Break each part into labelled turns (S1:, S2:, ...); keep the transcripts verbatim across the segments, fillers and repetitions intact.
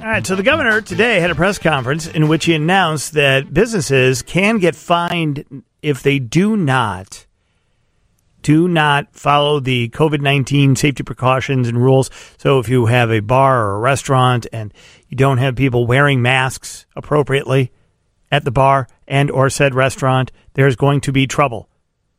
S1: All right, so the governor today had a press conference in which he announced that businesses can get fined if they do not do not follow the COVID nineteen safety precautions and rules. So if you have a bar or a restaurant and you don't have people wearing masks appropriately at the bar and or said restaurant, there's going to be trouble.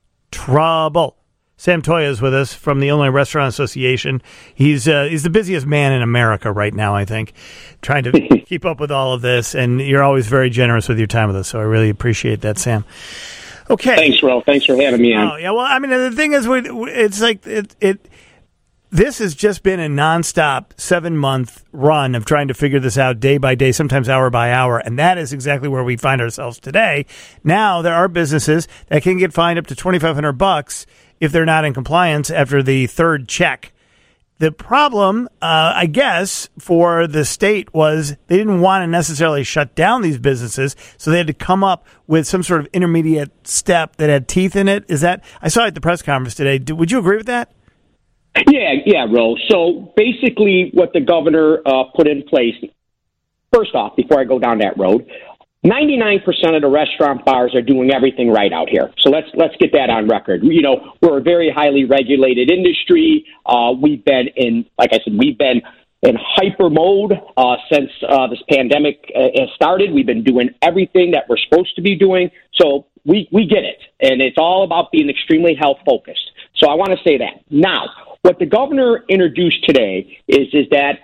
S1: Trouble. Sam Toia is with us from the Illinois Restaurant Association. He's uh, he's the busiest man in America right now, I think, trying to keep up with all of this. And you're always very generous with your time with us, so I really appreciate that, Sam. Okay.
S2: Thanks, Ralph. Thanks for having me on.
S1: Oh, yeah, well, I mean, the thing is, it's like it. it This has just been a nonstop seven-month run of trying to figure this out day by day, sometimes hour by hour, and that is exactly where we find ourselves today. Now, there are businesses that can get fined up to twenty-five hundred bucks if they're not in compliance after the third check. The problem, uh, I guess, for the state was they didn't want to necessarily shut down these businesses, so they had to come up with some sort of intermediate step that had teeth in it. Is that I saw it at the press conference today. Would you agree with that?
S2: Yeah, yeah, Ro. So basically what the governor uh, put in place, first off, before I go down that road, ninety-nine percent of the restaurant bars are doing everything right out here. So let's let's get that on record. You know, we're a very highly regulated industry. Uh, we've been in, like I said, we've been in hyper mode uh, since uh, this pandemic uh, has started. We've been doing everything that we're supposed to be doing. So we, we get it. And it's all about being extremely health focused. So I want to say that. Now, what the governor introduced today is, is that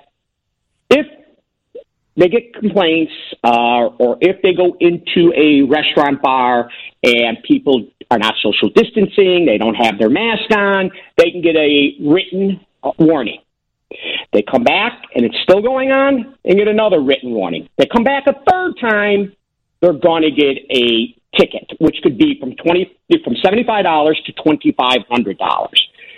S2: if they get complaints uh, or if they go into a restaurant bar and people are not social distancing, they don't have their mask on, they can get a written uh, warning. They come back and it's still going on and get another written warning. They come back a third time, they're going to get a ticket, which could be from twenty from seventy-five dollars to twenty-five hundred dollars.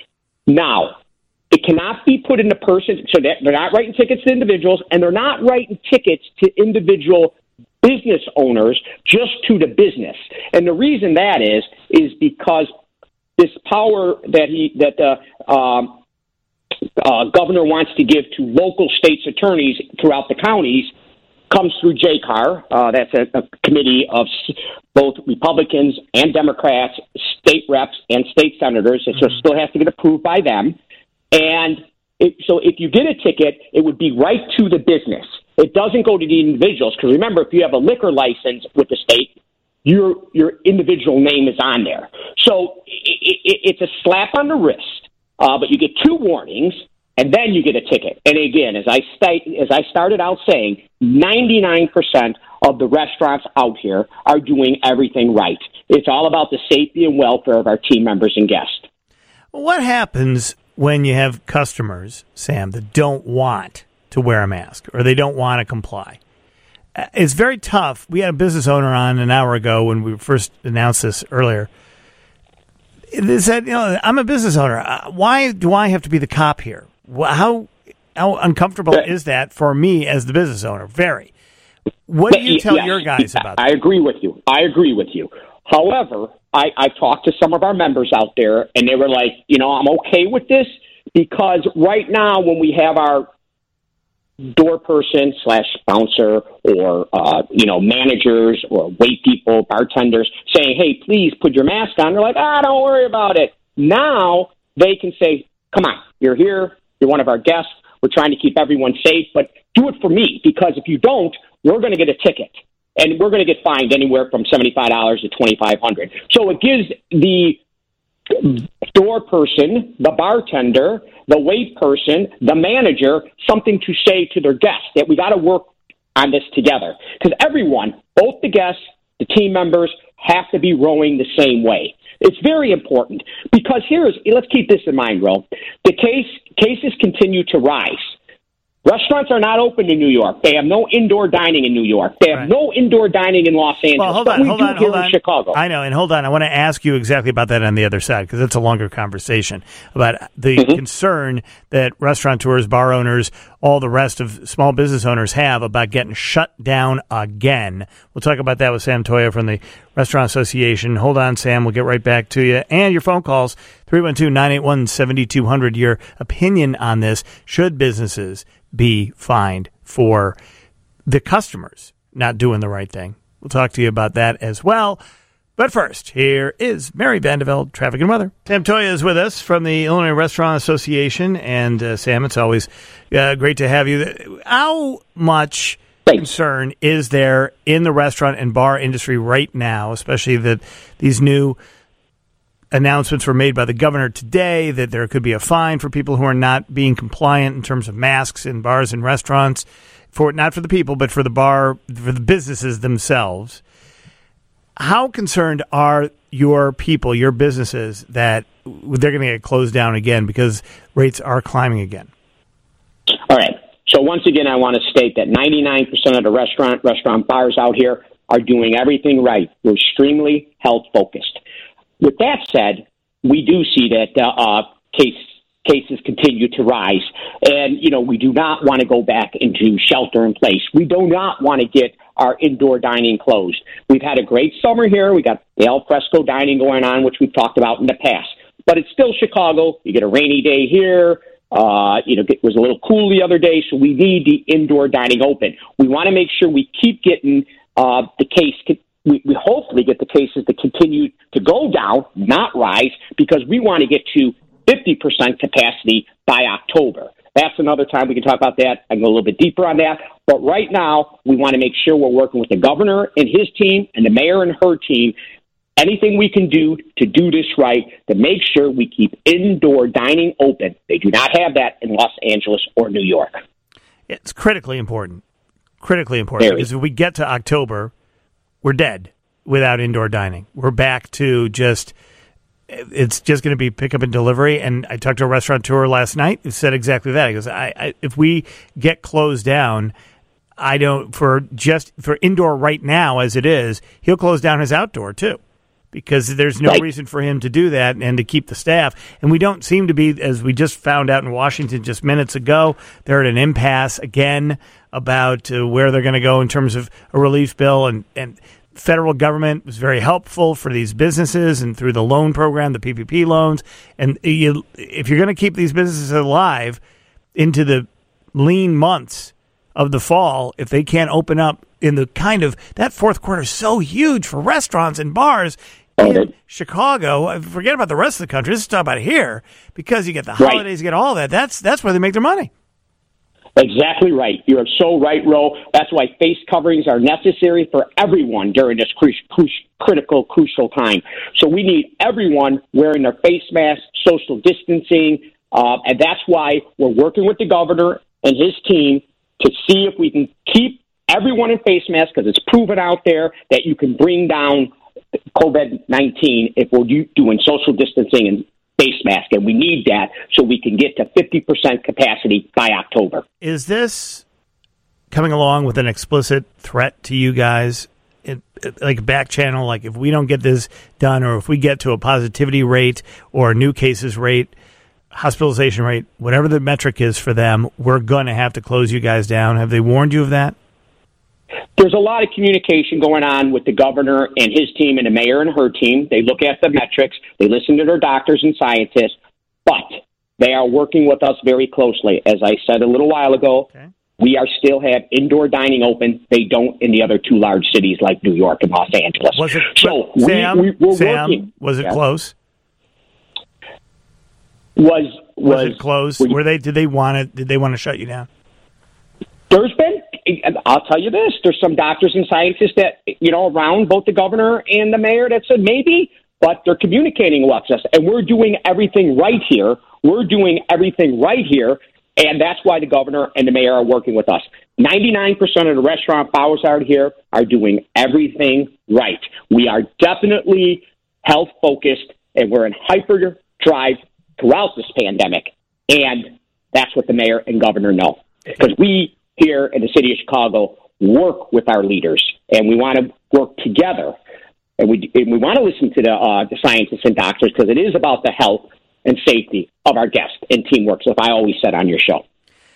S2: Now, it cannot be put into person, so that they're not writing tickets to individuals, and they're not writing tickets to individual business owners, just to the business. And the reason that is, is because this power that he that the um, uh, governor wants to give to local states attorneys throughout the counties comes through J C A R. Uh, that's a, a committee of both Republicans and Democrats, state reps and state senators. Mm-hmm. So it still has to get approved by them. And it, so if you get a ticket, it would be right to the business. It doesn't go to the individuals. Because remember, if you have a liquor license with the state, your your individual name is on there. So it, it, it's a slap on the wrist, uh, but you get two warnings, and then you get a ticket. And again, as I state, as I started out saying, ninety-nine percent of the restaurants out here are doing everything right. It's all about the safety and welfare of our team members and guests.
S1: What happens when you have customers, Sam, that don't want to wear a mask or they don't want to comply? It's very tough. We had a business owner on an hour ago when we first announced this earlier. They said, you know, I'm a business owner. Why do I have to be the cop here? How how uncomfortable but, is that for me as the business owner? Very. What do you tell yes, your guys about that?
S2: I agree with you. I agree with you. However, I, I talked to some of our members out there, and they were like, you know, I'm okay with this because right now when we have our door person slash bouncer or, uh, you know, managers or wait people, bartenders saying, hey, please put your mask on. They're like, ah, don't worry about it. Now they can say, come on, you're here. You're one of our guests. We're trying to keep everyone safe, but do it for me because if you don't, we're going to get a ticket. And we're going to get fined anywhere from seventy-five dollars to twenty-five hundred dollars. So it gives the door person, the bartender, the wait person, the manager, something to say to their guests that we got to work on this together. Because everyone, both the guests, the team members, have to be rowing the same way. It's very important because here's, let's keep this in mind, Ro. The case cases continue to rise. Restaurants are not open in New York. They have no indoor dining in New York. They have right. no indoor dining in Los Angeles.
S1: Well, hold
S2: but
S1: on,
S2: we
S1: hold
S2: do
S1: on,
S2: here
S1: hold
S2: in
S1: on.
S2: Chicago.
S1: I know, and hold on. I want to ask you exactly about that on the other side because it's a longer conversation about the mm-hmm. concern that restaurateurs, bar owners, all the rest of small business owners have about getting shut down again. We'll talk about that with Sam Toia from the Restaurant Association. Hold on, Sam. We'll get right back to you. And your phone calls, three one two, nine eight one, seven two zero zero. Your opinion on this. Should businesses be fined for the customers not doing the right thing. We'll talk to you about that as well. But first, here is Mary Vandeveld, traffic and weather. Sam Toya is with us from the Illinois Restaurant Association. And uh, Sam, it's always uh, great to have you. How much concern is there in the restaurant and bar industry right now, especially that these new announcements were made by the governor today that there could be a fine for people who are not being compliant in terms of masks in bars and restaurants, for not for the people, but for the bar, for the businesses themselves. How concerned are your people, your businesses, that they're going to get closed down again because rates are climbing again?
S2: All right. So once again, I want to state that ninety-nine percent of the restaurant, restaurant bars out here are doing everything right. We're extremely health-focused. With that said, we do see that uh, uh, case, cases continue to rise. And, you know, we do not want to go back into shelter in place. We do not want to get our indoor dining closed. We've had a great summer here. We got the al fresco dining going on, which we've talked about in the past. But it's still Chicago. You get a rainy day here. Uh, you know, it was a little cool the other day, so we need the indoor dining open. We want to make sure we keep getting uh, the case We, we hopefully get the cases to continue to go down, not rise, because we want to get to fifty percent capacity by October. That's another time we can talk about that. I can go a little bit deeper on that. But right now, we want to make sure we're working with the governor and his team and the mayor and her team. Anything we can do to do this right, to make sure we keep indoor dining open. They do not have that in Los Angeles or New York.
S1: It's critically important. Critically important. Very. Because if we get to October, we're dead without indoor dining. We're back to just, it's just going to be pick up and delivery. And I talked to a restaurateur last night who said exactly that. He goes, I, I, if we get closed down, I don't, for just, for indoor right now as it is, he'll close down his outdoor too, because there's no
S2: right.
S1: reason for him to do that and to keep the staff. And we don't seem to be, as we just found out in Washington just minutes ago, they're at an impasse again about uh, where they're going to go in terms of a relief bill. And, and federal government was very helpful for these businesses and through the loan program, the P P P loans. And you, if you're going to keep these businesses alive into the lean months of the fall, if they can't open up in the kind of, that fourth quarter is so huge for restaurants and bars in Chicago. Forget about the rest of the country. Let's talk about here, because you get the holidays, right. you get all that. That's that's where they make their money.
S2: Exactly right. You're so right, Ro. That's why face coverings are necessary for everyone during this cru- cru- critical, crucial time. So we need everyone wearing their face masks, social distancing, uh, and that's why we're working with the governor and his team to see if we can keep everyone in face masks, because it's proven out there that you can bring down COVID nineteen if we're do- doing social distancing and face mask, and we need that so we can get to fifty percent capacity by October.
S1: Is this coming along with an explicit threat to you guys, it, it, like a back channel, like if we don't get this done, or if we get to a positivity rate or a new cases rate, hospitalization rate, whatever the metric is for them, we're going to have to close you guys down? Have they warned you of that?
S2: There's a lot of communication going on with the governor and his team and the mayor and her team. They look at the metrics. They listen to their doctors and scientists, but they are working with us very closely. As I said a little while ago, okay. we are still have indoor dining open. They don't in the other two large cities like New York and Los Angeles.
S1: Was it,
S2: so
S1: Sam,
S2: we, we, we're
S1: Sam,
S2: working.
S1: Was it
S2: yeah.
S1: close?
S2: Was, was
S1: was it close? Were, you, were they? Did they want it? Did they want to shut you down?
S2: There's been, I'll tell you this, there's some doctors and scientists that, you know, around both the governor and the mayor that said maybe, but they're communicating with us. And we're doing everything right here. We're doing everything right here. And that's why the governor and the mayor are working with us. ninety-nine percent of the restaurant bars out here are doing everything right. We are definitely health focused, and we're in hyper drive throughout this pandemic. And that's what the mayor and governor know. Because we, here in the city of Chicago, work with our leaders, and we want to work together, and we and we want to listen to the uh, the scientists and doctors, because it is about the health and safety of our guests and teamwork. So, if I always said on your show,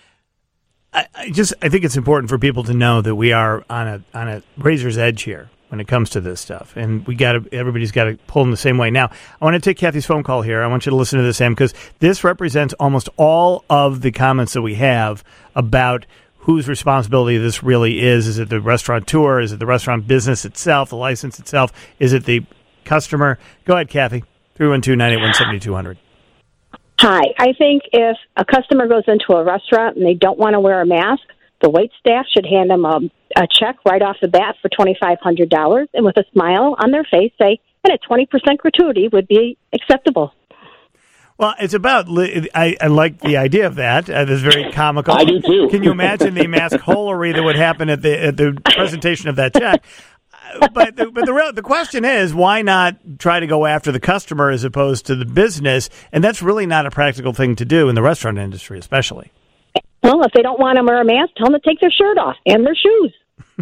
S1: I, I just I think it's important for people to know that we are on a on a razor's edge here, when it comes to this stuff, and we got to. Everybody's got to pull in the same way. Now, I want to take Kathy's phone call here. I want you to listen to this, Sam, because this represents almost all of the comments that we have about whose responsibility this really is. Is it the restaurateur? Is it the restaurant business itself, the license itself? Is it the customer? Go ahead, Kathy. three one two, nine eight one, seven two zero zero.
S3: Hi. I think if a customer goes into a restaurant and they don't want to wear a mask, the wait staff should hand them a, a check right off the bat for twenty-five hundred dollars and with a smile on their face say, and a twenty percent gratuity would be acceptable.
S1: Well, it's about, I, I like the idea of that. Uh, it's very comical.
S2: I do too.
S1: Can you imagine the mask-holery that would happen at the at the presentation of that check? But the, but the real, the question is, why not try to go after the customer as opposed to the business? And that's really not a practical thing to do in the restaurant industry, especially.
S3: Well, if they don't want to wear a mask, tell them to take their shirt off and their shoes.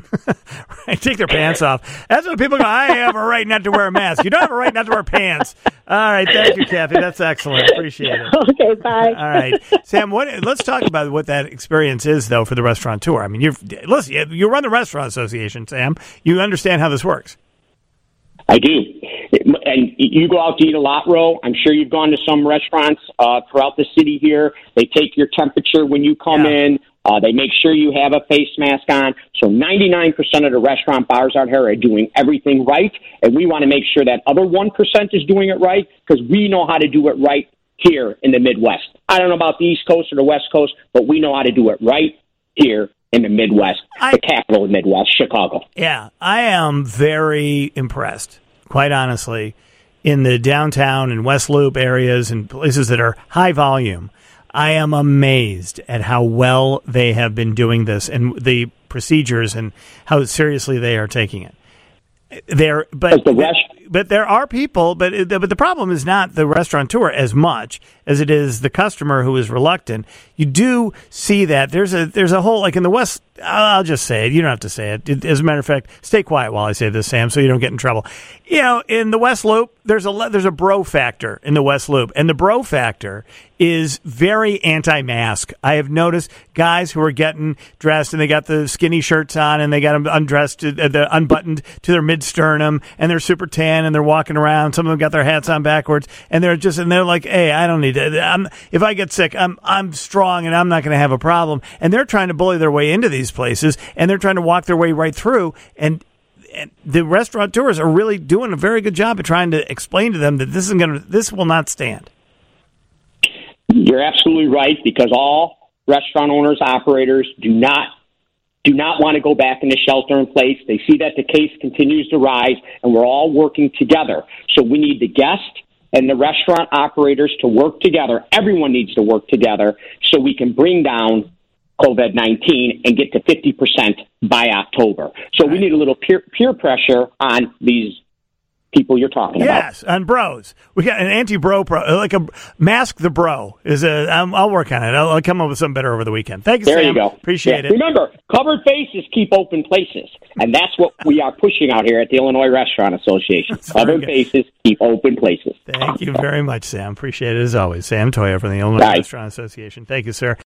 S1: Right, take their pants off. That's what people go, I have a right not to wear a mask. You don't have a right not to wear pants. All right, thank you, Kathy. That's excellent. Appreciate it.
S3: Okay, bye.
S1: All right. Sam, what, let's talk about what that experience is, though, for the restaurateur. I mean, you're, listen, you run the Restaurant Association, Sam. You understand how this works.
S2: I do. And you go out to eat a lot, Ro. I'm sure you've gone to some restaurants uh, throughout the city here. They take your temperature when you come
S1: yeah.
S2: in. Uh, they make sure you have a face mask on. So ninety-nine percent of the restaurant bars out here are doing everything right. And we want to make sure that other one percent is doing it right because we know how to do it right here in the Midwest. I don't know about the East Coast or the West Coast, but we know how to do it right here in the Midwest, I, the capital of the Midwest, Chicago.
S1: Yeah, I am very impressed, quite honestly, in the downtown and West Loop areas and places that are high volume. I am amazed at how well they have been doing this and the procedures and how seriously they are taking it. There, but
S2: the rest-
S1: but there are people, but but the problem is not the restaurateur as much as it is the customer who is reluctant. You do see that there's a there's a whole, like in the West. I'll just say it. You don't have to say it. As a matter of fact, stay quiet while I say this, Sam, so you don't get in trouble. You know, in the West Loop, there's a there's a bro factor in the West Loop, and the bro factor is very anti-mask. I have noticed guys who are getting dressed and they got the skinny shirts on and they got them undressed, uh, they're unbuttoned to their mid-sternum, and they're super tan and they're walking around. Some of them got their hats on backwards, and they're just and they're like, "Hey, I don't need to. I'm, if I get sick, I'm I'm strong and I'm not going to have a problem." And they're trying to bully their way into these places, and they're trying to walk their way right through. And, and the restaurateurs are really doing a very good job of trying to explain to them that this isn't going to, this will not stand.
S2: You're absolutely right, because all restaurant owners, operators do not do not want to go back into shelter in place. They see that the case continues to rise, and we're all working together. So we need the guest and the restaurant operators to work together. Everyone needs to work together so we can bring down COVID nineteen and get to fifty percent by October. So right. we need a little peer, peer pressure on these people you're talking
S1: yes,
S2: about.
S1: Yes, on bros. We got an anti-bro, pro, like a mask the bro. Is a. I'm, I'll work on it. I'll, I'll come up with something better over the weekend. Thank you,
S2: there
S1: Sam.
S2: There you go.
S1: Appreciate
S2: yeah.
S1: it.
S2: Remember, covered faces keep open places, and that's what we are pushing out here at the Illinois Restaurant Association. That's covered faces keep open places.
S1: Thank you very much, Sam. Appreciate it as always. Sam Toia from the Illinois
S2: Bye.
S1: Restaurant Association. Thank you, sir.